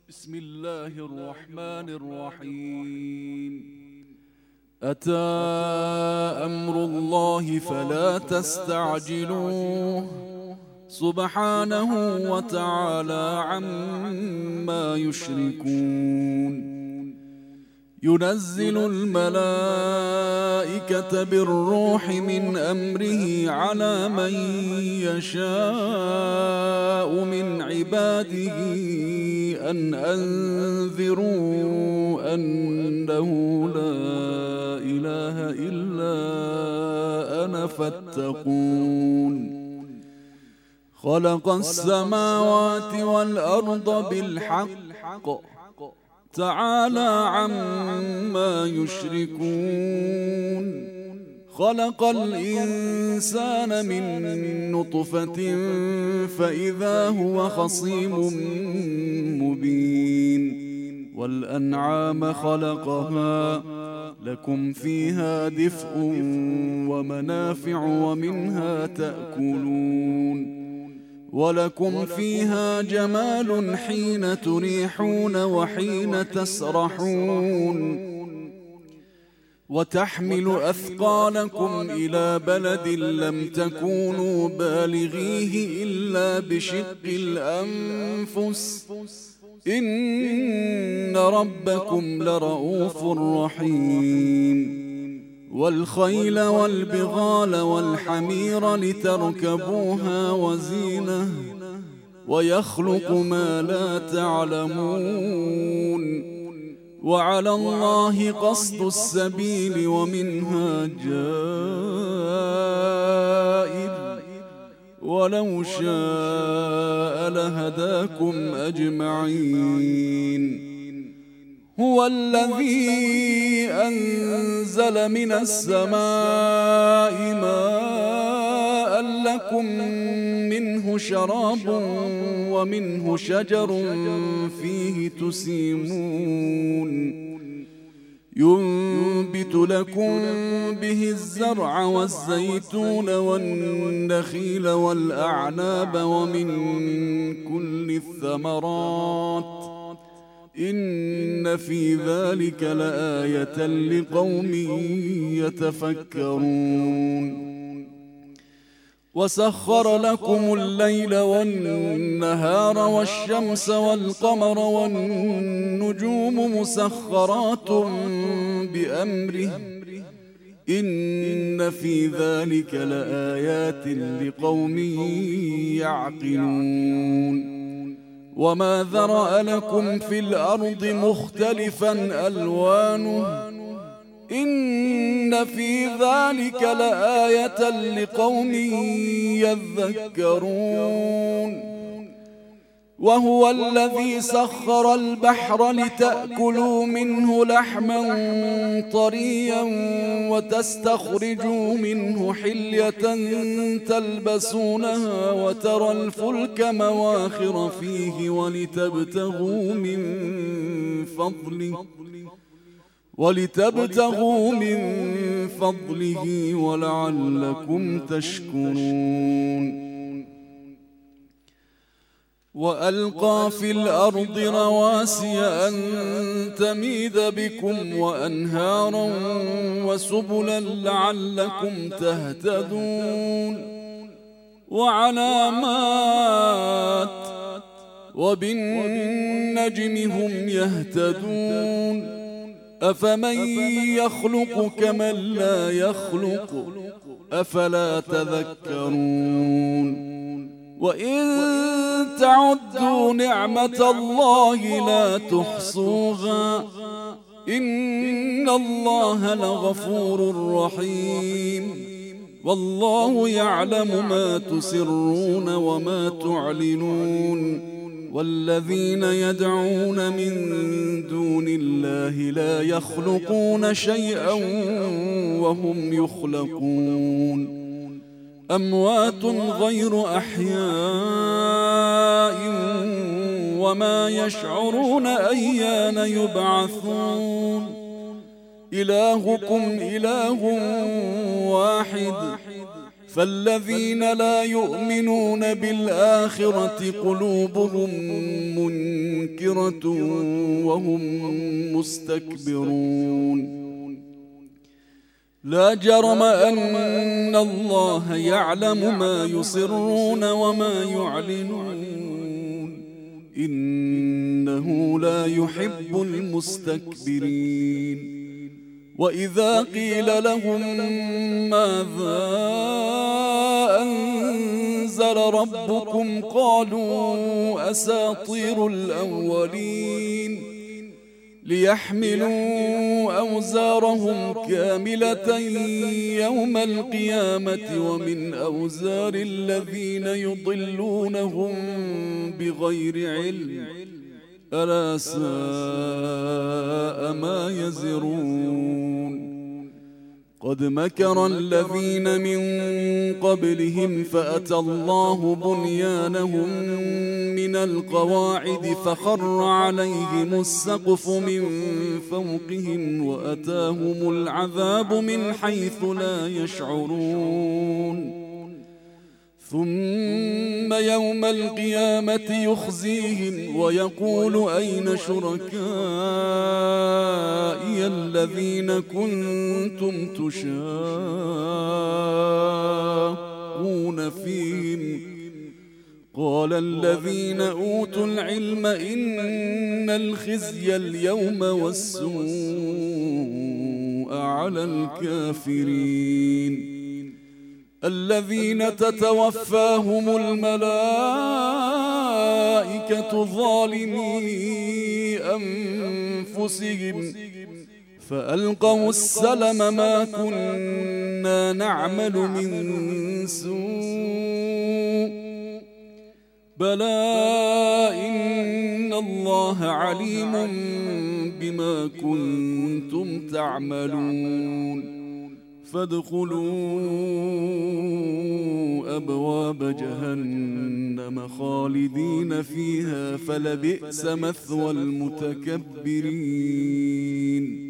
بسم الله الرحمن الرحيم. أتى أمر الله فلا تستعجلوه سبحانه وتعالى عما يشركون. ينزل الملائكة بالروح من أمره على من يشاء من عباده أن أنذروا أنه لا إله إلا أنا فاتقون. خلق السماوات والأرض بالحق تعالى عما يشركون. خلق الإنسان من نطفة فإذا هو خصيم مبين. والأنعام خلقها لكم فيها دفء ومنافع ومنها تأكلون. ولكم فيها جمال حين تريحون وحين تسرحون. وتحمل أثقالكم إلى بلد لم تكونوا بالغيه إلا بشق الأنفس إن ربكم لرؤوف رحيم. والخيل والبغال والحمير لتركبوها وزينة ويخلق ما لا تعلمون. وعلى الله قصد السبيل ومنها جائر ولو شاء لهداكم أجمعين. هو الذي أنزل من السماء ماء لكم منه شراب ومنه شجر فيه تسيمون. ينبت لكم به الزرع والزيتون والنخيل والأعناب ومن كل الثمرات إن في ذلك لآية لقوم يتفكرون. وسخر لكم الليل والنهار والشمس والقمر والنجوم مسخرات بأمره إن في ذلك لآيات لقوم يعقلون. وما ذرأ لكم في الأرض مختلفا ألوانه إن في ذلك لآية لقوم يذكرون. وهو الذي سخر البحر لتأكلوا منه لحما طريا وتستخرجوا منه حلية تلبسونها وترى الفلك مواخر فيه ولتبتغوا من فضله ولعلكم تشكرون. وألقى في الأرض رواسي أن تميد بكم وأنهارا وسبلا لعلكم تهتدون. وعلامات وبالنجم هم يهتدون. أفمن يخلق كمن لا يخلق أفلا تذكرون. وإن تعدوا نعمة الله لا تحصوها إن الله لغفور رحيم. والله يعلم ما تسرون وما تعلنون. والذين يدعون من دون الله لا يخلقون شيئا وهم يخلقون. أموات غير أحياء وما يشعرون أيان يبعثون. إلهكم إله واحد فالذين لا يؤمنون بالآخرة قلوبهم منكرة وهم مستكبرون. لا جرم أن الله يعلم ما يسرون وما يعلنون، إنه لا يحب المستكبرين. وإذا قيل لهم ماذا أنزل ربكم قالوا أساطير الأولين، ليحملوا أوزارهم كاملة يوم القيامة ومن أوزار الذين يضلونهم بغير علم، ألا ساء ما يزرون. قد مكر الذين من قبلهم فأتى الله بنيانهم من القواعد فخر عليهم السقف من فوقهم وأتاهم العذاب من حيث لا يشعرون. ثم يوم القيامة يخزيهم ويقول أين شركائي الذين كنتم تشاقون فيهم، قال الذين أوتوا العلم إن الخزي اليوم والسوء على الكافرين الذين تتوفاهم الملائكة ظالمي أنفسهم فألقوا السلم ما كنا نعمل من سوء بلى إن الله عليم بما كنتم تعملون. فادخلوا أبواب جهنم خالدين فيها فلبئس مثوى المتكبرين.